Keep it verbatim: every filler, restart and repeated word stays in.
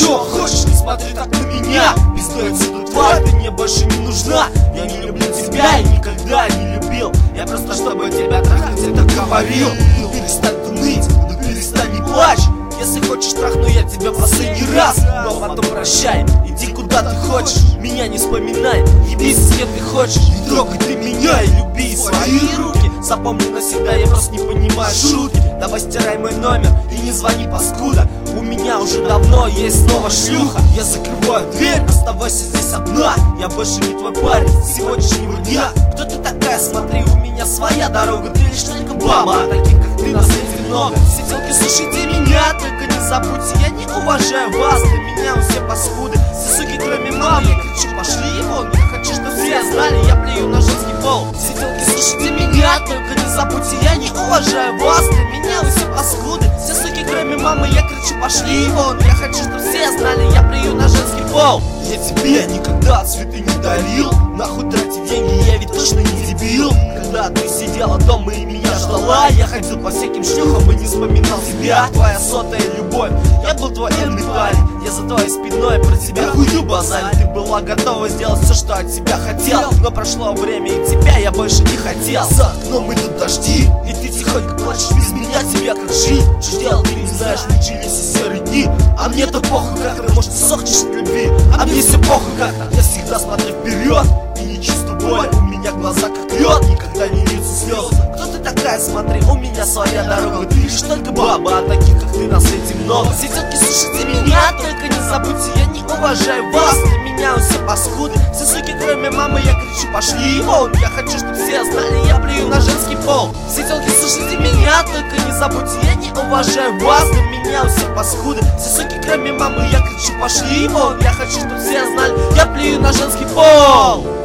чё хочешь, не смотри так на меня. Пиздой отсюда, тварь, ты мне больше не нужна. Я не люблю тебя и никогда не любил. Я просто чтобы тебя трахнуть, это говорил. Ну перестань ты ныть, ну перестань не плачь. Если хочешь, трахну я тебя последний раз, но потом прощай, иди куда ты хочешь. Меня не вспоминай, ебись с кем ты хочешь. Не трогай ты меня и люби свои руки. Запомни навсегда, я просто не понимаю шутки. Давай стирай мой номер и не звони, паскуда. У меня уже давно есть снова шлюха. Я закрываю дверь, оставайся здесь одна. Я больше не твой парень с сегодняшнего дня. Кто ты такая, смотри, у меня своя дорога. Ты лишь только баба, а таких как ты на свете много. Сиделки, слушайте меня, только не забудьте, я не уважаю вас. Для меня все паскуды, все суки кроме мамы. Я кричу, пошли вон, я хочу, чтобы все знали, я плюю на женский пол. Сиделки, слушайте меня, только не забудьте, я не уважаю вас. Для меня все паскуды, все суки кроме мамы. Я кричу, пошли вон, я хочу, чтобы все знали, я плюю на женский пол. Я тебе никогда цветы не дарил, нахуй тратить деньги, я ведь точно не дебил. Когда ты сидела дома и меня ждала, я ходил по всяким шлюхам и не вспоминал тебя. Твоя сотая любовь, я был твой энный парень. Я за твоей спиной про тебя хуйню базарь. Ты была готова сделать все, что от тебя хотел, но прошло время и тебя я больше не хотел. За окном идут дожди, и ты тихонько плачешь, без меня тебя как жить. Что делать ты не знаешь, начались и серые дни. А мне-то похуй как-то, может ты сохнешь от любви. А мне все похуй как-то, я всегда смотрю вперед и не чувствую боль. У меня глаза как лед, никогда не льются слезы. Кто ты такая, смотри, у меня своя дорога. Ты лишь только баба, а таких как ты на свете много. Сиделки, слушайте меня, только не забудьте, я не уважаю вас. Для меня все паскуды, все суки кроме мамы. Я кричу, пошли вон, я хочу, чтобы все знали, я плюю на женский пол. Сиделки, слушайте меня, только не забудьте, я не уважаю вас. Для меня все паскуды, все суки кроме мамы. Я кричу, пошли вон, я хочу, чтобы все знали, я плюю на женский пол.